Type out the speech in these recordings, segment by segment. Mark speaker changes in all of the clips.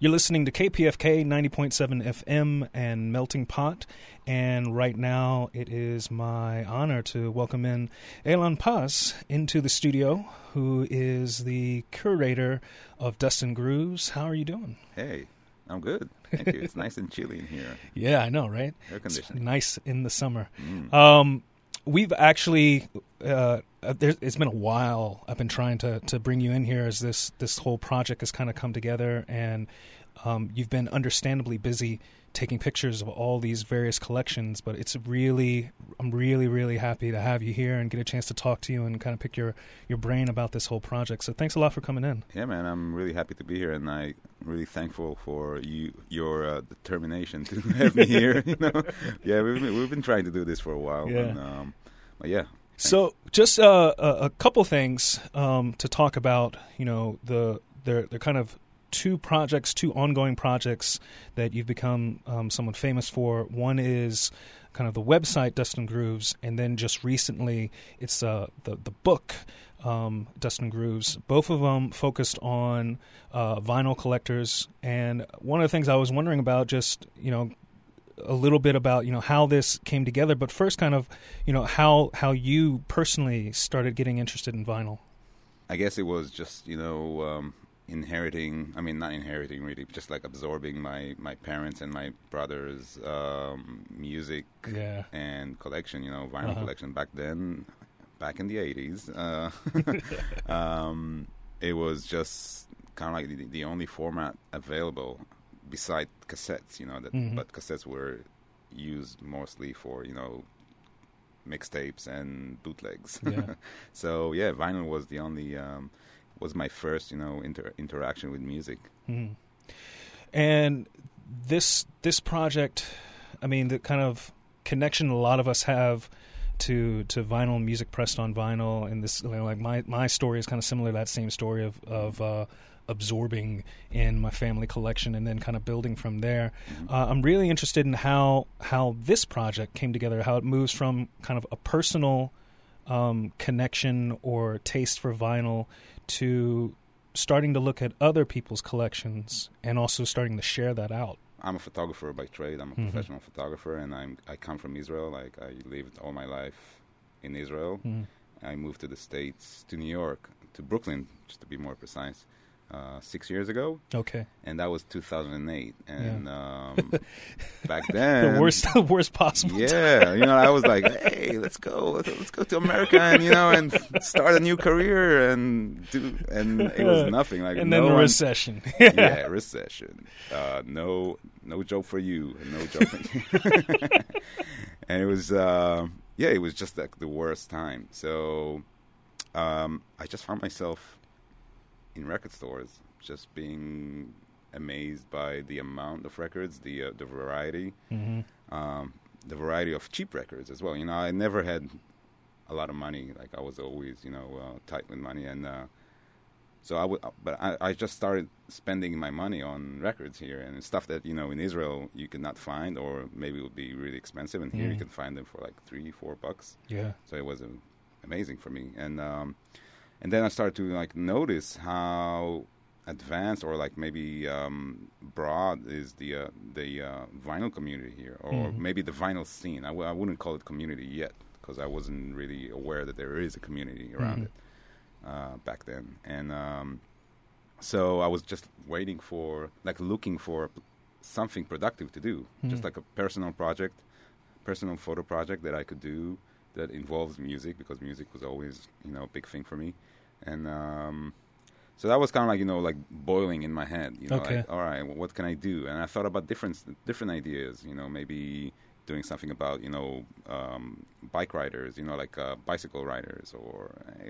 Speaker 1: You're listening to KPFK 90.7 FM and Melting Pot, and right now it is my honor to welcome in Elan Paz into the studio, who is the curator of Dust and Grooves. How are you doing?
Speaker 2: Hey, I'm good. Thank you. It's nice and chilly in here.
Speaker 1: Yeah, I know, right?
Speaker 2: Air conditioning.
Speaker 1: It's nice in the summer.
Speaker 2: Mm.
Speaker 1: We've actually, it's been a while. I've been trying to bring you in here as this whole project has kind of come together, and you've been understandably busy taking pictures of all these various collections, but I'm really happy to have you here and get a chance to talk to you and kind of pick your brain about this whole project. So thanks a lot for coming in.
Speaker 2: Yeah, man, I'm really happy to be here, and I'm really thankful for your determination to have me here. Yeah, we've been trying to do this for a while.
Speaker 1: Yeah.
Speaker 2: And, but yeah.
Speaker 1: So just a couple things to talk about. They're kind of two ongoing projects that you've become somewhat famous for. One is kind of the website Dust and Grooves, and then just recently it's the book Dust and Grooves. Both of them focused on vinyl collectors. And one of the things I was wondering about, just a little bit about how this came together, but first kind of how you personally started getting interested in vinyl.
Speaker 2: I guess it was just inheriting, not inheriting really, just like absorbing my parents and my brother's music and collection, vinyl collection back then, back in the 80s. It was just kind of like the only format available beside cassettes, but cassettes were used mostly for, mixtapes and bootlegs. Yeah. So, yeah, vinyl was the only... was my first, interaction with music.
Speaker 1: Mm. And this project, the kind of connection a lot of us have to vinyl, music pressed on vinyl, and this, like my story is kind of similar to that same story of absorbing in my family collection and then kind of building from there. Mm-hmm. I'm really interested in how this project came together, how it moves from kind of a personal connection or taste for vinyl to starting to look at other people's collections and also starting to share that out.
Speaker 2: I'm a photographer by trade. I'm a professional photographer, and I come from Israel. Like, I lived all my life in Israel. I moved to the States, to New York, to Brooklyn, just to be more precise, 6 years ago. Okay. And that was 2008. And back then...
Speaker 1: the worst possible
Speaker 2: time. I was like, hey, let's go to America and start a new career and it was nothing. Like,
Speaker 1: and then the recession.
Speaker 2: Recession. No job for you, and no job for you. And it was, it was just like the worst time. So I just found myself in record stores, just being amazed by the amount of records, the variety, the variety of cheap records as well. I never had a lot of money. Like, I was always, tight with money, and so I just started spending my money on records here and stuff that in Israel you could not find, or maybe it would be really expensive, and here you can find them for like $3-4. Yeah. So it was amazing for me, and then I started to notice how advanced or maybe broad is the vinyl community here, or maybe the vinyl scene. I wouldn't call it community yet, because I wasn't really aware that there is a community around it back then. And so I was just looking for something productive to do, just like a personal photo project that I could do that involves music, because music was always a big thing for me. And so that was kind of like boiling in my head, like, all right, what can I do? And I thought about different ideas, maybe doing something about, bike riders, like bicycle riders, or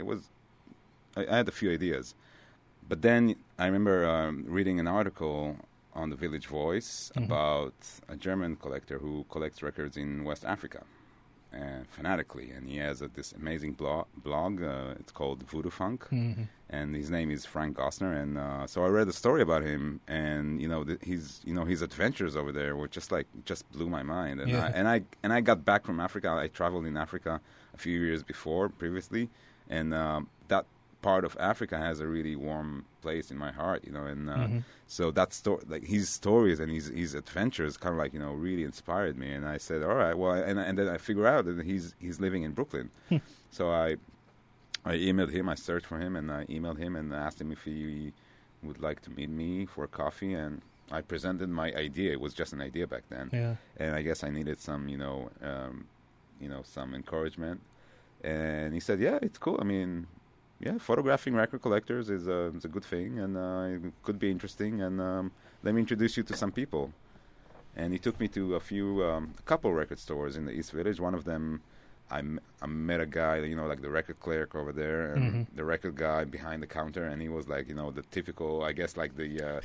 Speaker 2: I had a few ideas. But then I remember reading an article on the Village Voice about a German collector who collects records in West Africa. Fanatically, and he has this amazing blog. It's called Voodoo Funk, and his name is Frank Gosner. And so I read a story about him, and his adventures over there were just blew my mind. And I got back from Africa. I traveled in Africa a few years previously, and that part of Africa has a really warm place in my heart, and so that like his stories and his adventures kind of like, really inspired me. And I said, all right, well, and then I figure out that he's living in Brooklyn. So I emailed him, I searched for him, and I emailed him and asked him if he would like to meet me for coffee. And I presented my idea. It was just an idea back then.
Speaker 1: Yeah.
Speaker 2: And I guess I needed some, some encouragement. And he said, yeah, it's cool. I mean, yeah, photographing record collectors is a good thing, and it could be interesting. And let me introduce you to some people. And he took me to a couple record stores in the East Village. One of them, I met a guy, like the record clerk over there, and the record guy behind the counter, and he was like, the typical, I guess, like the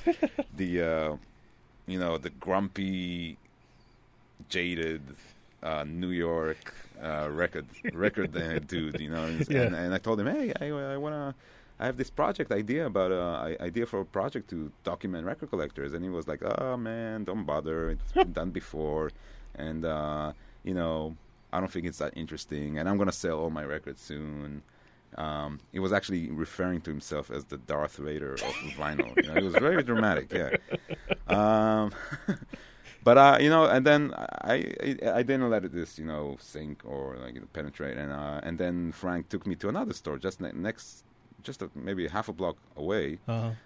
Speaker 2: grumpy, jaded New York record dude, and I told him, hey, I have this project idea about idea for a project to document record collectors. And he was like, oh man, don't bother, it's been done before, and I don't think it's that interesting, and I'm gonna sell all my records soon. He was actually referring to himself as the Darth Vader of vinyl. It was very dramatic, yeah. But and then I didn't let this sink or penetrate, and then Frank took me to another store just maybe half a block away,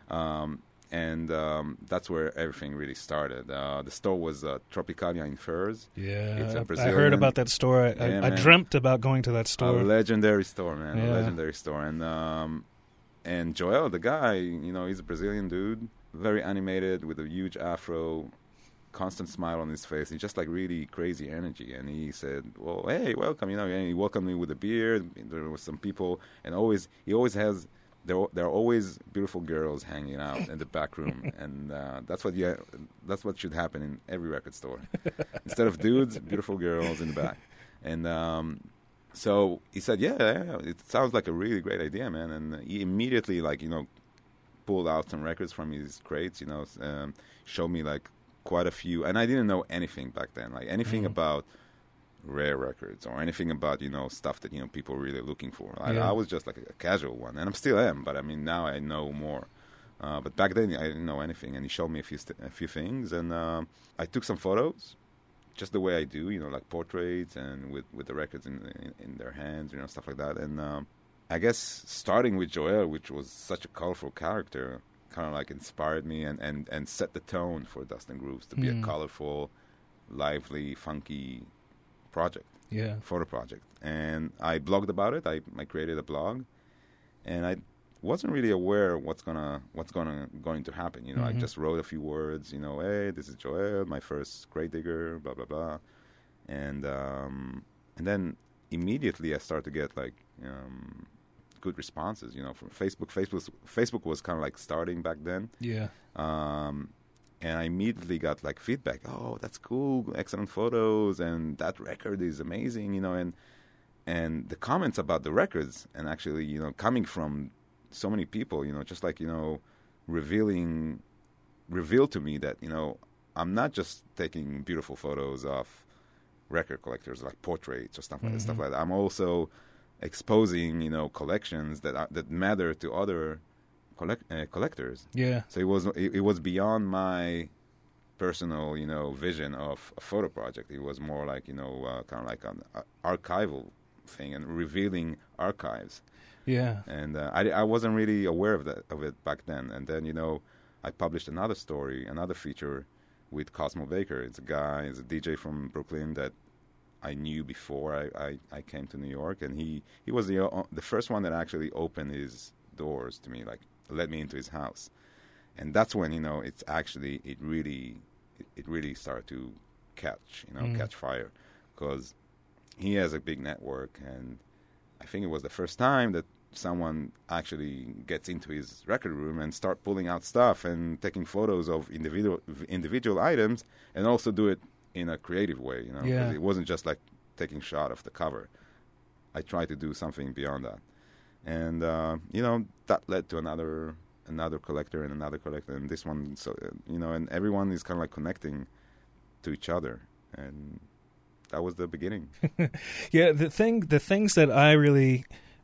Speaker 2: and that's where everything really started. The store was Tropicalia in Furs.
Speaker 1: Yeah,
Speaker 2: it's a
Speaker 1: I
Speaker 2: Brazilian,
Speaker 1: heard about that store. I dreamt about going to that store.
Speaker 2: A legendary store, man.
Speaker 1: Yeah.
Speaker 2: A legendary store, and Joel, the guy, he's a Brazilian dude, very animated with a huge afro. Constant smile on his face. He's just like really crazy energy. And he said, well, hey, welcome, and he welcomed me with a beer. There were some people, and there are always beautiful girls hanging out in the back room. And that's what should happen in every record store. Instead of dudes, beautiful girls in the back. And so he said, yeah, it sounds like a really great idea, man. And he immediately pulled out some records from his crates, showed me quite a few, and I didn't know anything back then, anything about rare records or anything about stuff that people were really looking for. I was just like a casual one, and I still am, but I mean now I know more. But back then I didn't know anything, and he showed me a few things, and I took some photos, just the way I do, like portraits, and with the records in their hands, stuff like that. And I guess starting with Joel, which was such a colorful character, kind of inspired me and set the tone for Dust and Grooves to be a colorful, lively, funky project, photo project. And I blogged about it. I created a blog, and I wasn't really aware what's going to happen. I just wrote a few words. Hey, this is Joel, my first grave digger, blah blah blah, and then immediately I started to get good responses, from Facebook. Facebook was kind of starting back then. Yeah. And I immediately got feedback. Oh, that's cool, excellent photos, and that record is amazing, and the comments about the records, and actually, coming from so many people, just revealed to me that I'm not just taking beautiful photos of record collectors, like portraits or stuff like that. I'm also exposing, collections that matter to other collectors. Yeah. So it was beyond my personal, vision of a photo project. It was more kind of like an archival thing and revealing archives. Yeah. And I wasn't really aware of it back then. And then I published another story, another feature with Cosmo Baker. It's a DJ from Brooklyn that I knew before I came to New York, and he was the first one that actually opened his doors to me, let me into his house, and that's when it really started to catch fire, because he has a big network, and I think it was the first time that someone actually gets into his record room and start pulling out stuff and taking photos of individual items, and also do it in a creative way, because it wasn't just taking shot of the cover. I tried to do something beyond that, and that led to another collector and another collector, and this one. So and everyone is kind of connecting to each other, and that was the beginning.
Speaker 1: Yeah, the things that I really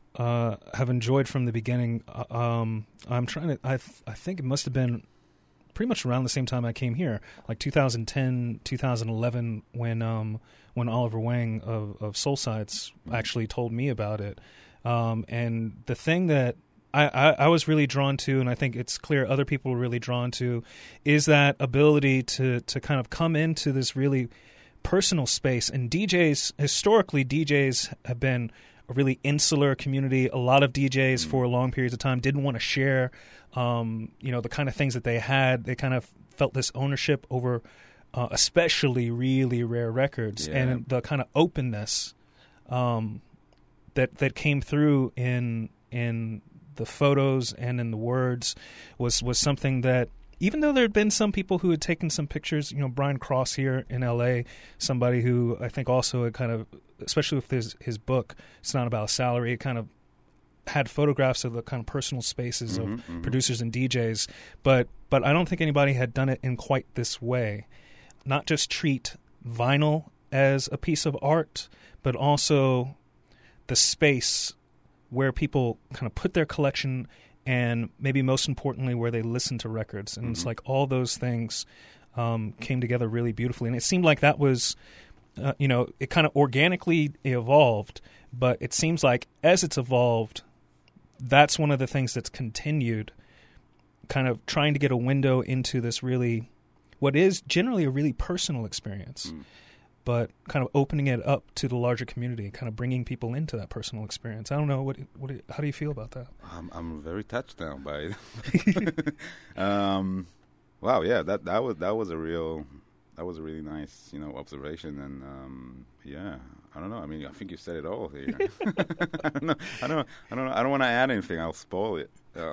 Speaker 1: have enjoyed from the beginning. I'm trying to. I think it must have been pretty much around the same time I came here, like 2010, 2011, when Oliver Wang of Soul Sites actually told me about it. And the thing that I was really drawn to, and I think it's clear other people were really drawn to, is that ability to kind of come into this really personal space. And historically, DJs have been a really insular community. A lot of DJs for long periods of time didn't want to share, the kind of things that they had. They kind of felt this ownership over, especially really rare records, and the kind of openness that came through in the photos and in the words was something that, even though there had been some people who had taken some pictures, Brian Cross here in L.A., somebody who I think also had kind of, especially with his book, It's Not About Salary, it kind of had photographs of the kind of personal spaces of producers and DJs, but I don't think anybody had done it in quite this way. Not just treat vinyl as a piece of art, but also the space where people kind of put their collection, and maybe most importantly, where they listen to records. And it's like all those things came together really beautifully. And it seemed like that was, it kind of organically evolved, but it seems like as it's evolved, that's one of the things that's continued, kind of trying to get a window into this really, what is generally a really personal experience, but kind of opening it up to the larger community, kind of bringing people into that personal experience. I don't know, how do you feel about that?
Speaker 2: I'm very touched now by it. Wow, yeah, that was a really nice, observation, and I don't know. I mean, I think you said it all here. I don't want to add anything. I'll spoil it.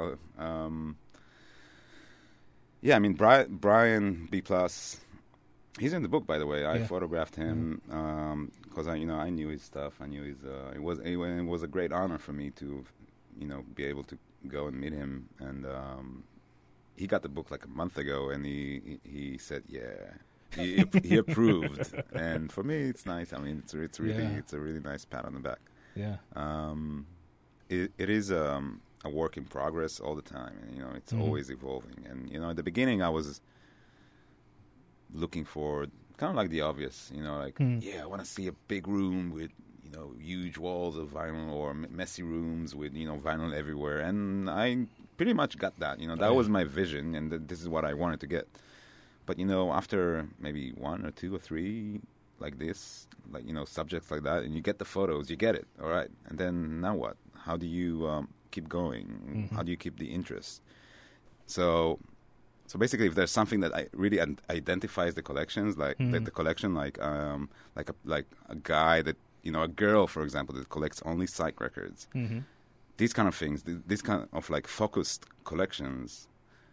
Speaker 2: I mean, Brian B+. He's in the book, by the way. I photographed him because I knew his stuff. I knew his. It was a great honor for me to, be able to go and meet him. And he got the book like a month ago, and he said, he approved. And for me, it's nice. I mean, it's a really nice pat on the back.
Speaker 1: Yeah.
Speaker 2: It is a work in progress all the time, and it's always evolving. And at the beginning, I was looking for kind of like the obvious, I want to see a big room with, huge walls of vinyl, or messy rooms with, vinyl everywhere. And I pretty much got that, that was my vision, and this is what I wanted to get. But, after maybe one or two or three like this, subjects like that, and you get the photos, you get it, all right. And then now what? How do you keep going? How do you keep the interest? So basically, if there's something that really identifies the collections, like the collection, like a guy that, a girl, for example, that collects only psych records, these kind of things, this kind of like focused collections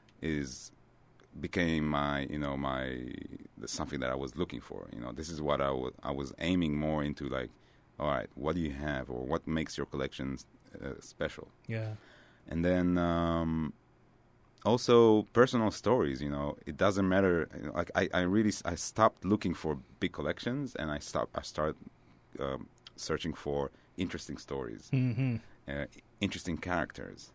Speaker 2: became my something that I was looking for. This is what I was aiming more into, like, all right, what do you have, or what makes your collections special? Yeah. And then also personal stories. It doesn't matter. Like I stopped looking for big collections, and I started searching for interesting stories, interesting characters.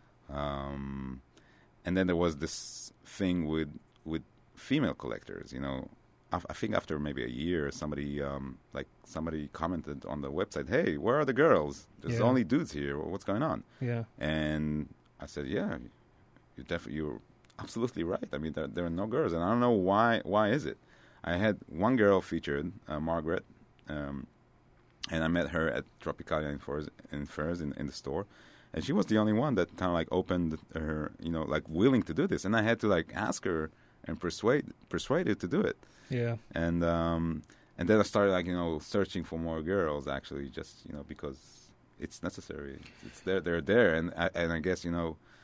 Speaker 2: And then there was this thing with female collectors. I think after maybe a year, somebody commented on the website, "Hey, where are the girls? There's only dudes here. What's going on?" Yeah. And I said, "Yeah, you're absolutely right. I mean, there are no girls, and I don't know why. Why is it?" I had one girl featured, Margaret, and I met her at Tropicalia in Furs in the store. And she was the only one that kind of like opened her, like willing to do this. And I had to like ask her and persuade her to do it. Yeah. And then I started like, searching for more girls, actually, just, because it's necessary. It's there, they're there. And I guess, they're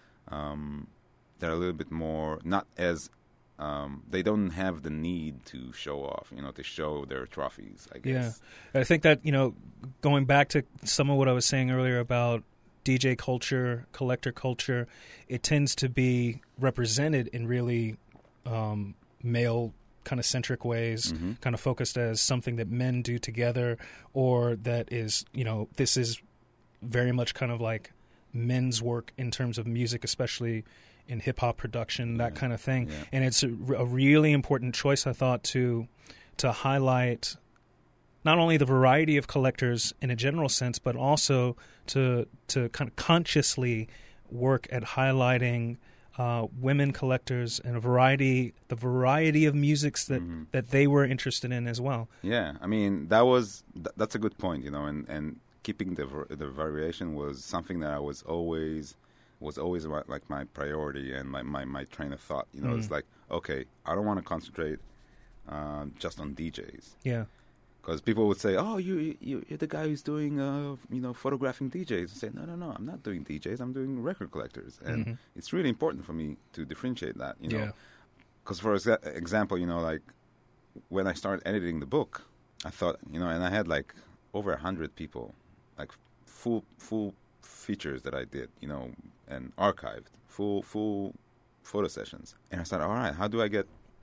Speaker 2: a little bit more, not as, they don't have the need to show off, to show their trophies, I guess.
Speaker 1: Yeah. I think that, going back to some of what I was saying earlier about DJ culture, collector culture, it tends to be represented in really male kind of centric ways, kind of focused as something that men do together, or that is, this is very much kind of like men's work in terms of music, especially in hip hop production, that kind of thing.
Speaker 2: Yeah.
Speaker 1: And it's a really important choice, I thought, to highlight not only the variety of collectors in a general sense, but also to kind of consciously work at highlighting women collectors and the variety of musics that they were interested in as well.
Speaker 2: Yeah, I mean that's a good point, you know, and keeping the variation was something that I was always like my priority and my train of thought. You know, it's like, okay, I don't want to concentrate just on DJs.
Speaker 1: Yeah.
Speaker 2: Because people would say, "Oh, you're the guy who's doing, photographing DJs." I say, "No, I'm not doing DJs. I'm doing record collectors." And it's really important for me to differentiate that, you know. Because for example, you know, like when I started editing the book, I thought, you know, and I had like over 100 people, like full features that I did, you know, and archived, full photo sessions. And I thought, all right, how do I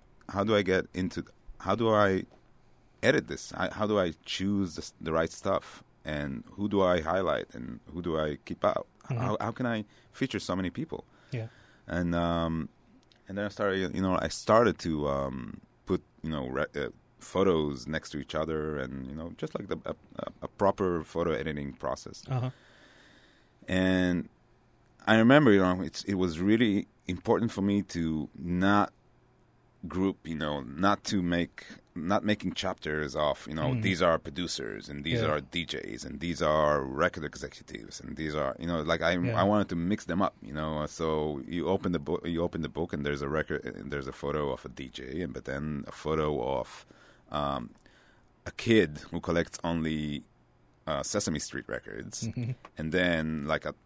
Speaker 2: edit this? How do I choose the right stuff? And who do I highlight? And who do I keep out? How can I feature so many people?
Speaker 1: Yeah.
Speaker 2: And then I started to put, you know, photos next to each other, and, you know, just like a proper photo editing process. And I remember, you know, it was really important for me to not group, you know, not making chapters of, you know, these are producers and these are DJs and these are record executives and these are, you know, like I wanted to mix them up, you know. So you open the book and there's a record, and there's a photo of a DJ, but then a photo of a kid who collects only Sesame Street records, and then like a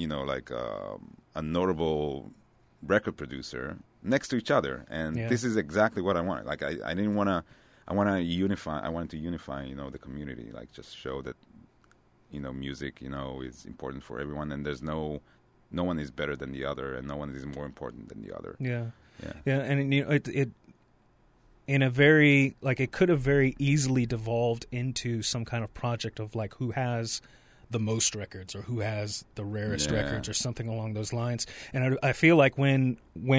Speaker 2: notable record producer next to each other. And this is exactly what I wanted. Like I didn't want to. I wanted to unify, you know, the community. Like just show that, you know, music, you know, is important for everyone, and there's no one is better than the other, and no one is more important than the other.
Speaker 1: Yeah. And you know, it in a very, like, it could have very easily devolved into some kind of project of like who has the most records or who has the rarest records or something along those lines. And I feel like when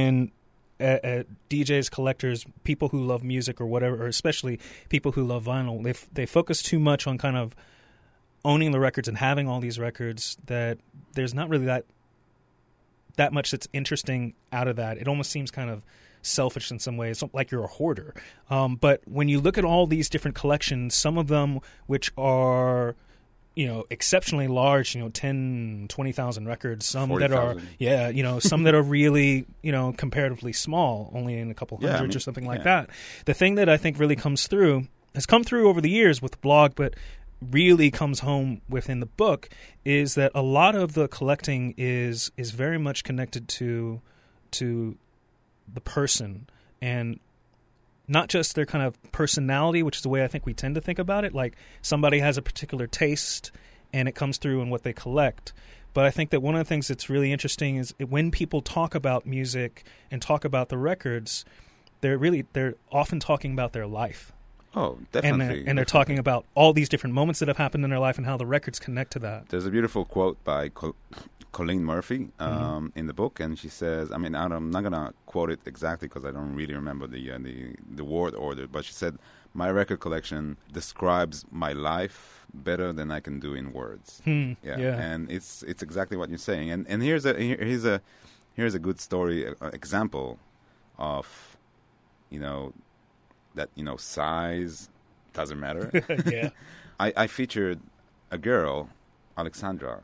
Speaker 1: DJs, collectors, people who love music or whatever, or especially people who love vinyl, they focus too much on kind of owning the records and having all these records that there's not really that much that's interesting out of that. It almost seems kind of selfish in some ways, like you're a hoarder. But when you look at all these different collections, some of them which are, you know, exceptionally large, you know, 10, 20,000 records, some
Speaker 2: 40,
Speaker 1: that are, you know, some that are really, you know, comparatively small, only in a couple hundreds or something like that. The thing that I think really has come through over the years with the blog, but really comes home within the book, is that a lot of the collecting is very much connected to the person, and not just their kind of personality, which is the way I think we tend to think about it. Like somebody has a particular taste and it comes through in what they collect. But I think that one of the things that's really interesting is when people talk about music and talk about the records, they're often talking about their life.
Speaker 2: Oh, definitely.
Speaker 1: And they're talking about all these different moments that have happened in their life and how the records connect to that.
Speaker 2: There's a beautiful quote by Colleen Murphy in the book, and she says, I mean, I'm not going to quote it exactly because I don't really remember the word order, but she said, "My record collection describes my life better than I can do in words." And it's exactly what you're saying. And here's a good story example of, you know, that, you know, size doesn't matter. I featured a girl, Alexandra,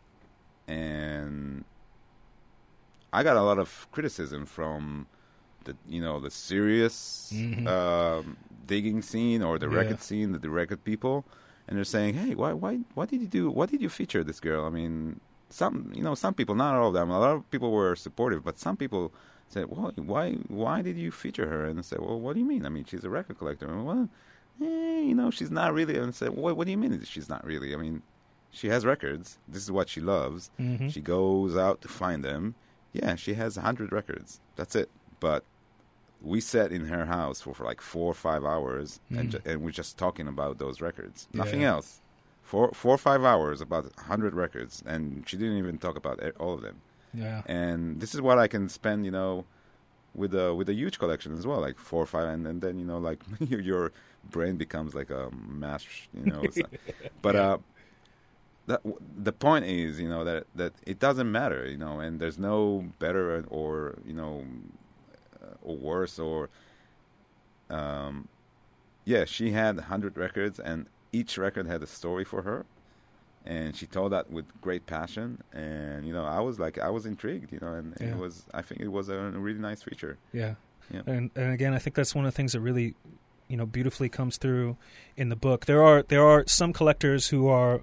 Speaker 2: and I got a lot of criticism from the serious digging scene or the record scene, the record people, and they're saying, "Hey, what did you feature this girl?" I mean, some people, not all of them. A lot of people were supportive, but some people said, "Well, why did you feature her?" And I said, "Well, what do you mean? I mean, she's a record collector." And, "Well, you know, she's not really." And I said, "Well, what do you mean she's not really? I mean, she has records. This is what she loves. She goes out to find them. Yeah, she has 100 records. That's it. But we sat in her house for like 4 or 5 hours, and we're just talking about those records. Nothing else. 4 or 5 hours, about 100 records, and she didn't even talk about all of them.
Speaker 1: Yeah.
Speaker 2: And this is what I can spend, with a huge collection as well, like 4 or 5, and then like your brain becomes like a mash, But the point is, that it doesn't matter, and there's no better or or worse or she had 100 records, and each record had a story for her, and she told that with great passion. And I was intrigued, and I think it was a really nice feature.
Speaker 1: Yeah.
Speaker 2: Yeah.
Speaker 1: And again, I think that's one of the things that really beautifully comes through in the book. There are some collectors who are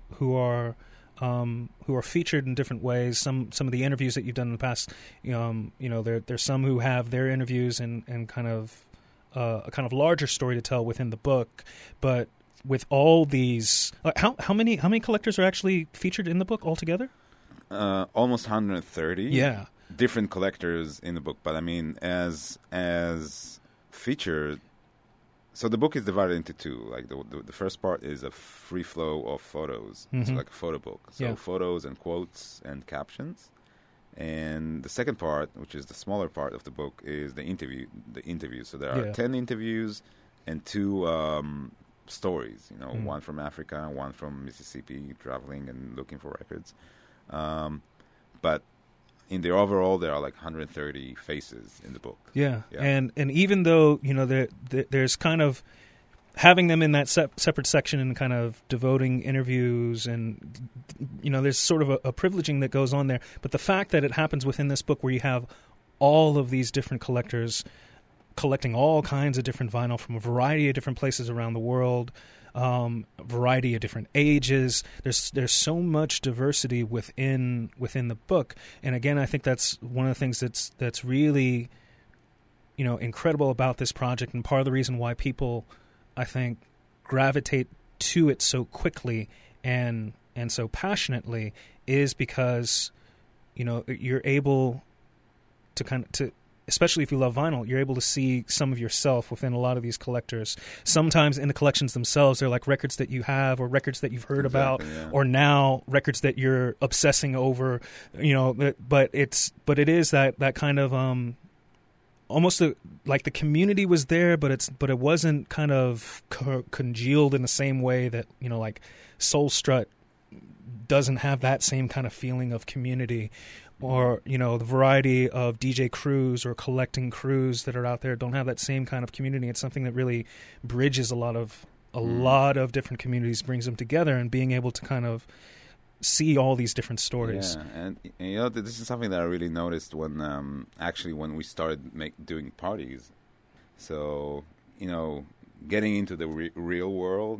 Speaker 1: featured in different ways. Some of the interviews that you've done in the past, there's some who have their interviews and kind of a kind of larger story to tell within the book. But with all these, how many collectors are actually featured in the book altogether?
Speaker 2: Almost 130.
Speaker 1: Yeah,
Speaker 2: different collectors in the book. But I mean, as featured. So the book is divided into two. Like the first part is a free flow of photos.
Speaker 1: Mm-hmm.
Speaker 2: It's like a photo book. So photos and quotes and captions. And the second part, which is the smaller part of the book, is the interviews. So there are 10 interviews and 2 stories. One from Africa, one from Mississippi, traveling and looking for records. But in the overall, there are like 130 faces in the book. Yeah.
Speaker 1: And even though there's kind of having them in that separate section and kind of devoting interviews, and there's sort of a privileging that goes on there. But the fact that it happens within this book, where you have all of these different collectors collecting all kinds of different vinyl from a variety of different places around the world. Variety of different ages. There's so much diversity within the book, and again, I think that's one of the things that's really incredible about this project, and part of the reason why people, I think, gravitate to it so quickly and so passionately is because you're able to especially if you love vinyl, you're able to see some of yourself within a lot of these collectors. Sometimes in the collections themselves, they're like records that you have or records that you've heard about, or now records that you're obsessing over. But it is that kind of almost like the community was there, but it wasn't kind of congealed in the same way that like Soul Strut doesn't have that same kind of feeling of community. Or, the variety of DJ crews or collecting crews that are out there don't have that same kind of community. It's something that really bridges a lot of different communities, brings them together, and being able to kind of see all these different stories.
Speaker 2: Yeah, and this is something that I really noticed when we started doing parties. So, getting into the real world,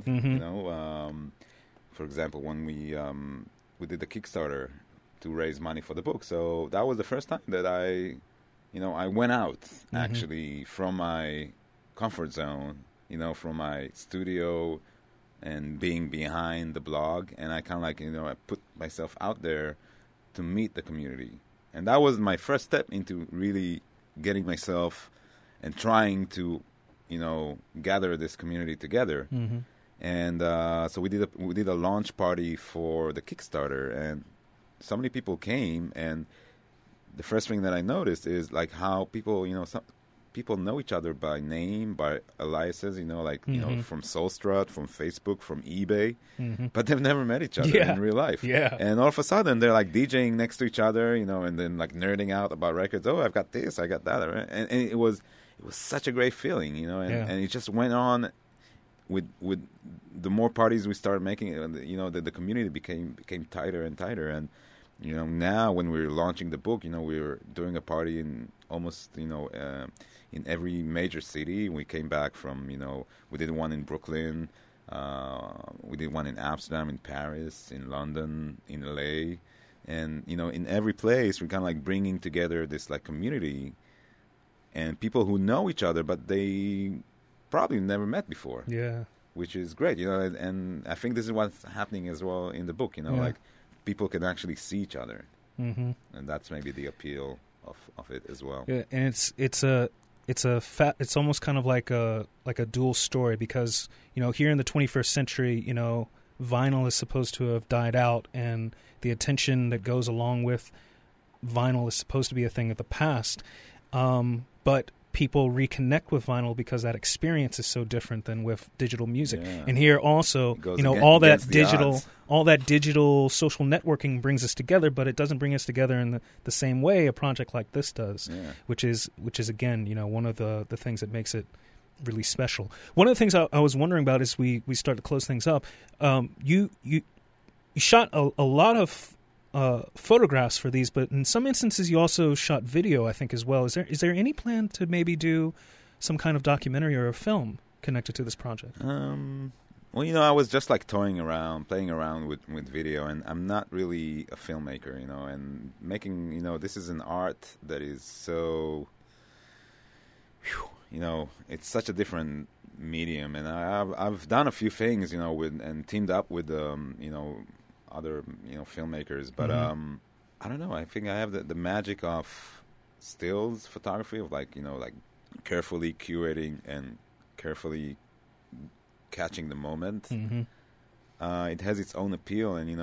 Speaker 2: for example, when we did the Kickstarter to raise money for the book. So that was the first time that I went out actually from my comfort zone, from my studio and being behind the blog. And I kind of I put myself out there to meet the community. And that was my first step into really getting myself and trying to, gather this community together. Mm-hmm. And so we did a launch party for the Kickstarter, and so many people came, and the first thing that I noticed is like how people, some people know each other by name, by aliases, from Soul Strut, from Facebook, from eBay, but they've never met each other in real life. Yeah. And all of a sudden they're like DJing next to each other, and then like nerding out about records. Oh, I've got this, I got that, and it was such a great feeling, and it just went on. With the more parties we started making, the community became tighter and tighter. And now when we're launching the book, we're doing a party in almost in every major city. We came back from we did one in Brooklyn, we did one in Amsterdam, in Paris, in London, in LA, and in every place we're kind of like bringing together this like community and people who know each other, but they probably never met before. Yeah, which is great, and I think this is what's happening as well in the book. Like people can actually see each other, and that's maybe the appeal of it as well.
Speaker 1: Yeah, and it's almost kind of like a dual story, because here in the 21st century, vinyl is supposed to have died out, and the attention that goes along with vinyl is supposed to be a thing of the past. But people reconnect with vinyl because that experience is so different than with digital music.
Speaker 2: Yeah.
Speaker 1: And here also, all that digital social networking brings us together, but it doesn't bring us together in the same way a project like this does, which is again, one of the things that makes it really special. One of the things I was wondering about as we start to close things up, you shot a lot of photographs for these, but in some instances you also shot video, I think, as well. Is there any plan to maybe do some kind of documentary or a film connected to this project?
Speaker 2: Well, I was just like playing around with video, and I'm not really a filmmaker, and making, this is an art that is so, it's such a different medium, and I've done a few things, and teamed up with, other filmmakers, but I don't know. I think I have the magic of stills photography, of like carefully curating and carefully catching the moment. It has its own appeal, and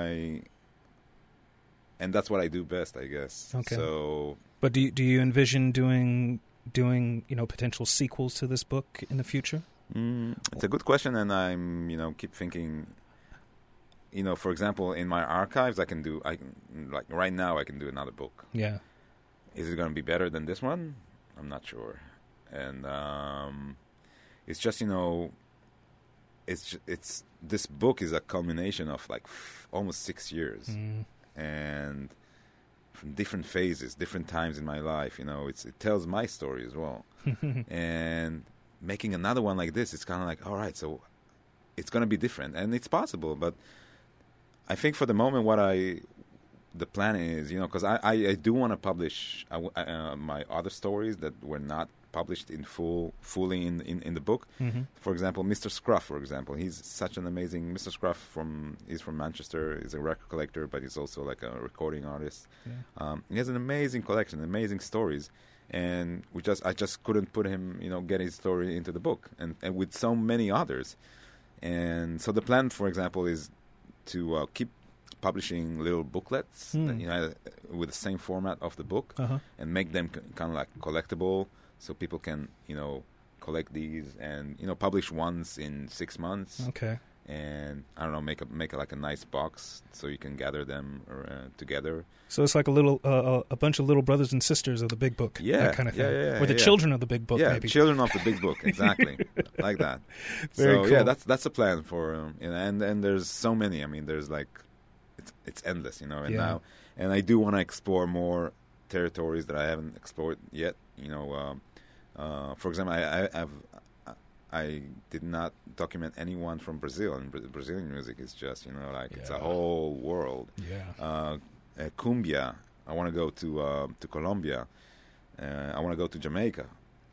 Speaker 2: and that's what I do best, I guess.
Speaker 1: Okay.
Speaker 2: So,
Speaker 1: but do you envision doing potential sequels to this book in the future?
Speaker 2: It's a good question, and I'm keep thinking. For example, in my archives, right now I can do another book.
Speaker 1: Yeah.
Speaker 2: Is it going to be better than this one? I'm not sure. And it's just, it's this book is a culmination of almost 6 years. And from different phases, different times in my life, it tells my story as well. And making another one like this, it's kind of like, all right, so it's going to be different. And it's possible, but I think for the moment, the plan is, because I do want to publish my other stories that were not published fully in the book. For example, Mr. Scruff, for example, he's such an amazing Mr. Scruff. He's from Manchester. He's a record collector, but he's also like a recording artist. He has an amazing collection, amazing stories, and I just couldn't put him, get his story into the book, and with so many others. And so the plan, for example, is to keep publishing little booklets, with the same format of the book, and make them kind of like collectible, so people can, collect these and publish once in 6 months.
Speaker 1: Okay.
Speaker 2: And I don't know, make like a nice box so you can gather them together.
Speaker 1: So it's like a bunch of little brothers and sisters of the big book, that kind of thing, or the children of the big book, maybe.
Speaker 2: Children of the big book, exactly, like that.
Speaker 1: Very cool.
Speaker 2: Yeah, that's a plan for and there's so many. I mean, there's like it's endless, and now, and I do want to explore more territories that I haven't explored yet. For example, I did not document anyone from Brazil, and Brazilian music is just, it's a whole world.
Speaker 1: Yeah.
Speaker 2: Cumbia. I want to go to Colombia. I want to go to Jamaica.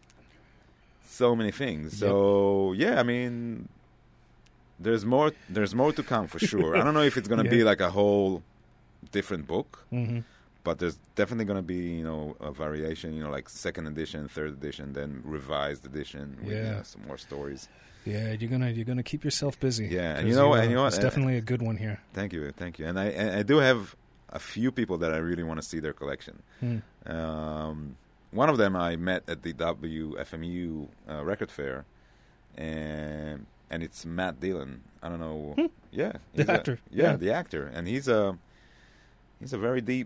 Speaker 2: So many things. So I mean, there's more to come for sure. I don't know if it's going to be like a whole different book. But there's definitely going to be, a variation, like second edition, third edition, then revised edition with some more stories.
Speaker 1: Yeah, you're gonna keep yourself busy.
Speaker 2: Yeah, and you know what?
Speaker 1: It's definitely a good one here.
Speaker 2: Thank you. And I do have a few people that I really want to see their collection. One of them I met at the WFMU record fair, and it's Matt Dillon. I don't know. Yeah,
Speaker 1: the actor.
Speaker 2: The actor, and he's a very deep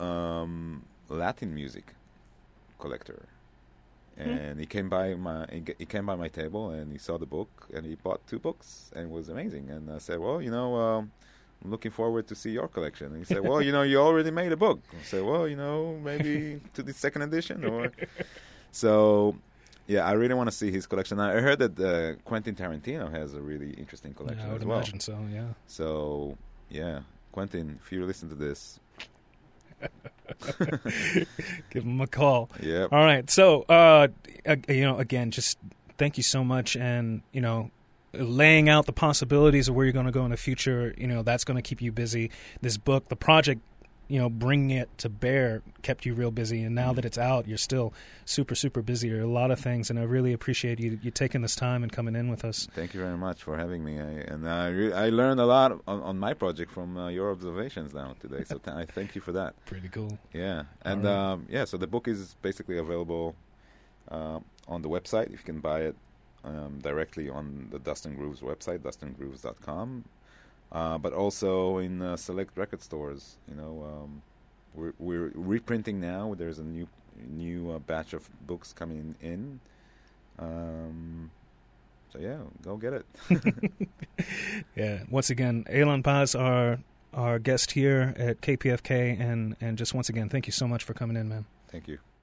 Speaker 2: Latin music collector, and he came by my table, and he saw the book, and he bought 2 books, and it was amazing. And I said, well, I'm looking forward to see your collection. And he said, well, you already made a book. I said, well, maybe to the second edition, or so. Yeah, I really want to see his collection. I heard that Quentin Tarantino has a really interesting collection as well.
Speaker 1: I would imagine so. Yeah.
Speaker 2: So Quentin, if you listen to this,
Speaker 1: give him a call.
Speaker 2: Yeah.
Speaker 1: All right. So, again, just thank you so much, and laying out the possibilities of where you're going to go in the future. That's going to keep you busy. This book, the project, bringing it to bear kept you real busy, and now that it's out, you're still super, super busy. There are a lot of things, and I really appreciate you taking this time and coming in with us.
Speaker 2: Thank you very much for having me. I learned a lot on my project from your observations now today, so I thank you for that.
Speaker 1: Pretty cool.
Speaker 2: Yeah, and so the book is basically available on the website. You can buy it directly on the Dustin Grooves website, dustingrooves.com. But also in select record stores. We're reprinting now. There's a new batch of books coming in. So yeah, go get it.
Speaker 1: Yeah. Once again, Eilan Paz, our guest here at KPFK, and just once again, thank you so much for coming in, man.
Speaker 2: Thank you.